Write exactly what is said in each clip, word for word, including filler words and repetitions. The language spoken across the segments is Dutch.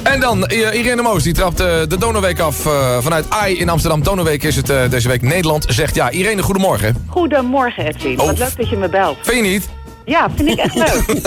En dan uh, Irene Moos, die trapt uh, de Donorweek af uh, vanuit A I in Amsterdam. Donorweek is het uh, deze week. Nederland zegt ja. Irene, goedemorgen. Goedemorgen, Edwin. Oh. Wat leuk dat je me belt. Vind je niet? Ja, vind ik echt leuk.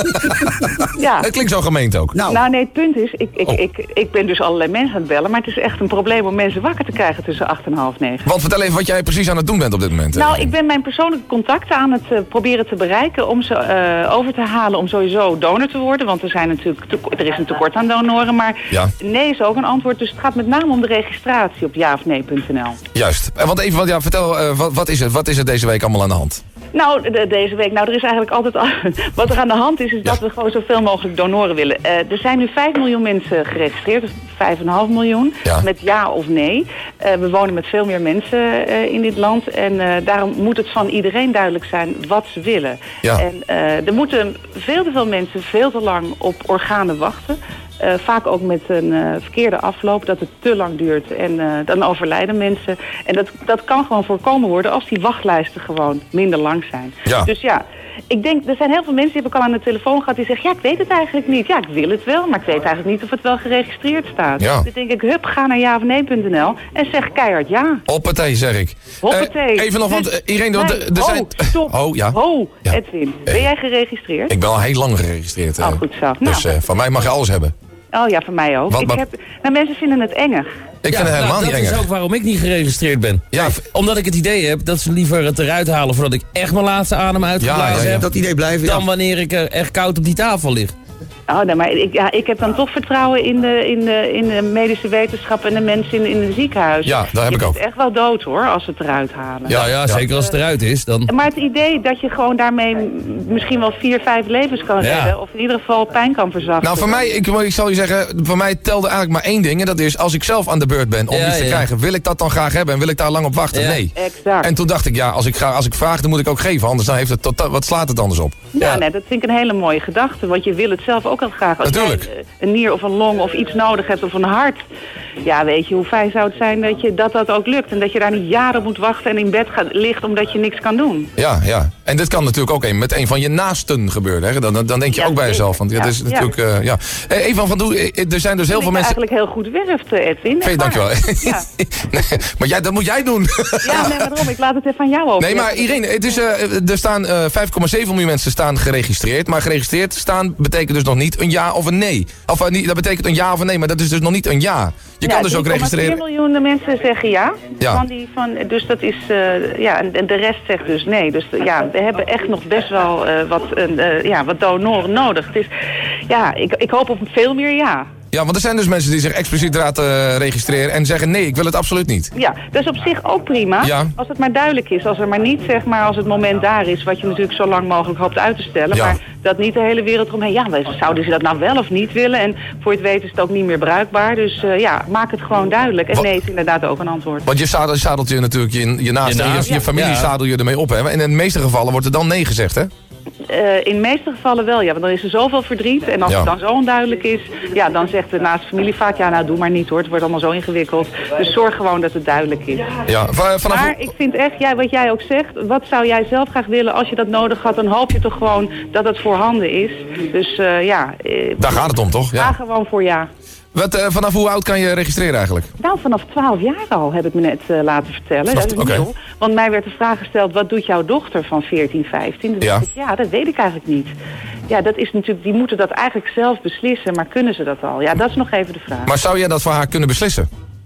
Ja. Het klinkt zo gemeend ook. Nou, nou nee, het punt is, ik, ik, oh. ik, ik ben dus allerlei mensen aan het bellen, maar het is echt een probleem om mensen wakker te krijgen tussen acht en half negen. Want vertel even wat jij precies aan het doen bent op dit moment. Nou, ik ben mijn persoonlijke contacten aan het uh, proberen te bereiken om ze uh, over te halen om sowieso donor te worden. Want er, zijn natuurlijk te, er is een tekort aan donoren, maar ja. nee is ook een antwoord. Dus het gaat met name om de registratie op ja of nee punt n l. Juist. Want even, want ja, vertel, uh, wat, wat, is het? wat is er deze week allemaal aan de hand? Nou, de, deze week, nou er is eigenlijk altijd al, wat er aan de hand is, is ja. dat we gewoon zoveel mogelijk donoren willen. Uh, er zijn nu vijf miljoen mensen geregistreerd, dus vijf komma vijf miljoen, ja. met ja of nee. Uh, we wonen met veel meer mensen uh, in dit land en uh, daarom moet het van iedereen duidelijk zijn wat ze willen. Ja. En uh, er moeten veel te veel mensen veel te lang op organen wachten. Uh, vaak ook met een uh, verkeerde afloop, dat het te lang duurt en uh, dan overlijden mensen. En dat, dat kan gewoon voorkomen worden als die wachtlijsten gewoon minder lang zijn. Ja. Dus ja, ik denk, er zijn heel veel mensen die heb ik al aan de telefoon gehad die zeggen, ja, ik weet het eigenlijk niet. Ja, ik wil het wel, maar ik weet eigenlijk niet of het wel geregistreerd staat. Ja. Dus denk ik, hup, ga naar ja of nee punt n l en zeg keihard ja. Hoppatee, zeg ik. Hoppatee. Uh, even nog, want uh, Irene, want nee. er zijn... Oh, stop. Oh, ja. Oh, ja. Edwin, ben jij geregistreerd? Ik ben al heel lang geregistreerd. Uh, oh, goed zo. Dus nou. uh, van mij mag je alles hebben. Oh ja, van mij ook. Wat, ik maar... heb, nou, mensen vinden het enger. Ik ja, vind het helemaal nou, niet enger. Dat is ook waarom ik niet geregistreerd ben. Ja. Omdat ik het idee heb dat ze liever het eruit halen voordat ik echt mijn laatste adem uitgeblazen ja, ja, ja. heb. Dat idee blijven, ja. Dan wanneer ik er echt koud op die tafel lig. Oh, nee, maar ik, ja, ik heb dan toch vertrouwen in de, in de, in de medische wetenschap en de mensen in, in het ziekenhuis. Ja, daar heb je ik ook. Het is echt wel dood hoor, als ze het eruit halen. Ja, ja, zeker ja. als het eruit is. Dan... Maar het idee dat je gewoon daarmee misschien wel vier, vijf levens kan ja. redden. Of in ieder geval pijn kan verzachten. Nou, voor mij, ik, ik zal je zeggen, voor mij telde eigenlijk maar één ding. En dat is, als ik zelf aan de beurt ben om ja, iets te ja. krijgen, wil ik dat dan graag hebben en wil ik daar lang op wachten? Ja. Nee. Exact. En toen dacht ik, ja, als ik, ga, als ik vraag, dan moet ik ook geven. Anders dan heeft het tot, wat slaat het anders op? Ja, ja. Nee, dat vind ik een hele mooie gedachte. Want je wil het zelf ook al graag. Als Natuurlijk. een nier of een long of iets nodig hebt of een hart. Ja, weet je, hoe fijn zou het zijn dat je, dat, dat ook lukt. En dat je daar niet jaren moet wachten en in bed gaat, ligt omdat je niks kan doen. Ja, ja. En dit kan natuurlijk ook een, met een van je naasten gebeuren. Hè? Dan, dan denk je ja, ook bij jezelf. Want ja, dat is natuurlijk, ja. Uh, ja. Hey, Eva van Doe, er zijn dus heel veel mensen... eigenlijk heel goed werft, Edwin. Vind je, dankjewel. Ja. Nee, maar jij, dat moet jij doen. Ja, nee, maar waarom? Ik laat het even van jou over. Nee, maar Irene, het is, uh, er staan uh, vijf komma zeven miljoen mensen staan geregistreerd. Maar geregistreerd staan betekent dus nog niet een ja of een nee. Of uh, niet, dat betekent een ja of een nee, maar dat is dus nog niet een ja. Je ja, kan dus ook registreren. vier miljoen mensen zeggen ja. ja. Van die, van, dus dat is, uh, ja, en de rest zegt dus nee. Dus ja, we hebben echt nog best wel uh, wat, uh, ja, wat donoren nodig. Het is, ja, ik, ik hoop op veel meer ja. Ja, want er zijn dus mensen die zich expliciet laten uh, registreren en zeggen nee, ik wil het absoluut niet. Ja, dat is op zich ook prima. Ja. Als het maar duidelijk is. Als er maar niet, zeg maar, als het moment daar is, wat je natuurlijk zo lang mogelijk hoopt uit te stellen. Ja. Maar dat niet de hele wereld eromheen. Ja, zouden ze dat nou wel of niet willen? En voor het weten is het ook niet meer bruikbaar. Dus uh, ja, maak het gewoon duidelijk. En wat, nee is inderdaad ook een antwoord. Want je zadelt, zadelt je natuurlijk je, je naaste, je, je, je familie ja. zadel je ermee op. Hè? En in de meeste gevallen wordt er dan nee gezegd, hè? Uh, in de meeste gevallen wel, ja. Want dan is er zoveel verdriet. En als ja. het dan zo onduidelijk is, ja, dan zegt de naaste familie vaak, ja, nou, doe maar niet hoor. Het wordt allemaal zo ingewikkeld. Dus zorg gewoon dat het duidelijk is. Ja, vanaf... Maar ik vind echt, ja, wat jij ook zegt, wat zou jij zelf graag willen als je dat nodig had? Dan hoop je toch gewoon dat het voorhanden is. Dus uh, ja... Uh, Daar gaat het om, toch? Ja. Ga gewoon voor ja. Wat, uh, vanaf hoe oud kan je registreren eigenlijk? Nou, vanaf twaalf jaar al, heb ik me net uh, laten vertellen. Vanaf, dat is okay. nieuw. Want mij werd de vraag gesteld, wat doet jouw dochter van veertien, vijftien? Dus ja. ik, ja, dat weet ik eigenlijk niet. Ja, dat is natuurlijk, die moeten dat eigenlijk zelf beslissen, maar kunnen ze dat al? Ja, dat is nog even de vraag. Maar zou jij dat voor haar kunnen beslissen?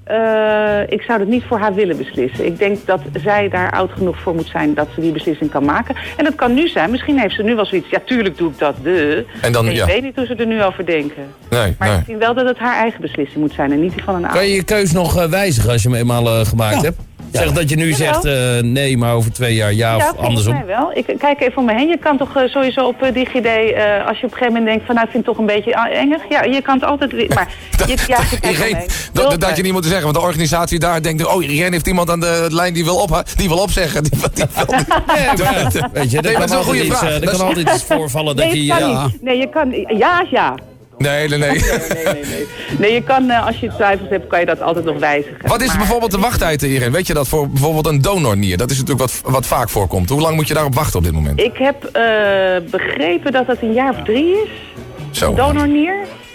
Uh, ik zou dat niet voor haar willen beslissen. Ik denk dat zij daar oud genoeg voor moet zijn dat ze die beslissing kan maken. En dat kan nu zijn. Misschien heeft ze nu wel zoiets. Ja, tuurlijk doe ik dat. De. En dan, en ik ja. weet niet hoe ze er nu over denken. Nee, maar nee. ik vind wel dat het haar eigen beslissing moet zijn en niet die van een ouder. Kan je je keus nog uh, wijzigen als je hem eenmaal uh, gemaakt ja. hebt? Ja. Zeg dat je nu ja, zegt uh, nee, maar over twee jaar ja, ja of andersom. Ja, wel. Ik kijk even om me heen. Je kan toch uh, sowieso op uh, DigiD, uh, als je op een gegeven moment denkt van nou, ik vind het toch een beetje enger. Ja, je kan het altijd... Maar dat, je, ja, je Irene, dat, dat, dat je niet moet zeggen, want de organisatie daar denkt, oh, Irene heeft iemand aan de lijn die wil, op, die wil opzeggen. Die, die wil, ja, maar, weet je, er nee, kan, dat altijd, iets, uh, er kan altijd iets voorvallen dat nee, je... Ja. Niet. Nee, je kan... Ja, ja. Nee, nee, nee. nee, nee, nee, nee. Nee, je kan, uh, als je twijfels hebt, kan je dat altijd nog wijzigen. Wat is maar... bijvoorbeeld de wachttijd hierin? Weet je dat voor bijvoorbeeld een donornier? Dat is natuurlijk wat, wat vaak voorkomt. Hoe lang moet je daarop wachten op dit moment? Ik heb uh, begrepen dat dat een jaar of drie is. Zo. Een donornier.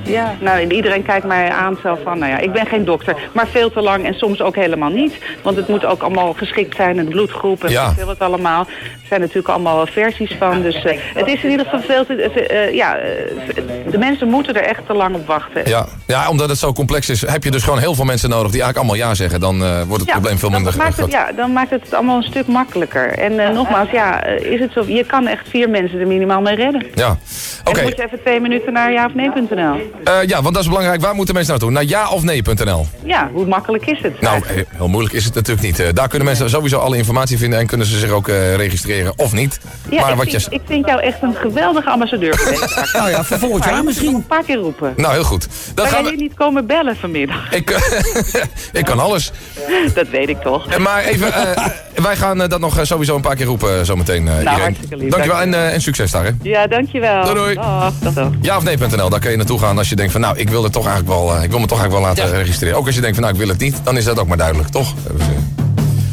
Ja, nou, iedereen kijkt mij aan zo van, nou ja, ik ben geen dokter, maar veel te lang en soms ook helemaal niet. Want het moet ook allemaal geschikt zijn, en de bloedgroep en ja. veel wat allemaal. Er zijn natuurlijk allemaal versies van, dus uh, het is in ieder geval veel te, uh, ja, uh, de mensen moeten er echt te lang op wachten. Ja. ja, omdat het zo complex is, heb je dus gewoon heel veel mensen nodig die eigenlijk allemaal ja zeggen. Dan uh, wordt het ja, probleem veel minder groot. Het, ja, dan maakt het het allemaal een stuk makkelijker. En uh, nogmaals, ja, uh, is het zo, je kan echt vier mensen er minimaal mee redden. Ja, oké. Okay. En dan moet je even twee minuten naar ja of nee punt n l. Uh, ja, want dat is belangrijk. Waar moeten mensen naartoe? Naar ja of nee punt n l. Ja, hoe makkelijk is het? Nou, heel moeilijk is het natuurlijk niet. Uh, daar kunnen mensen sowieso alle informatie vinden en kunnen ze zich ook uh, registreren of niet. Ja, maar ik, wat vind, je... ik vind jou echt een geweldige ambassadeur voor deze zaak. Nou ja, voor volgend jaar misschien. Een paar keer roepen. Nou, heel goed. Dan kan gaan jij we... niet komen bellen vanmiddag? Ik, ik kan alles. Dat weet ik toch. Maar even, uh, wij gaan uh, dat nog uh, sowieso een paar keer roepen uh, zometeen, uh, nou, Irene. hartstikke lief. Dankjewel en, uh, en succes daar, hè. Ja, dankjewel. Doei, doei. Dag, dag, dag. Ja of nee punt n l, daar kun je naartoe gaan als je denkt van, nou, ik wil, er toch eigenlijk wel, uh, ik wil me toch eigenlijk wel laten ja. registreren. Ook als je denkt van, nou, ik wil het niet, dan is dat ook maar duidelijk, toch?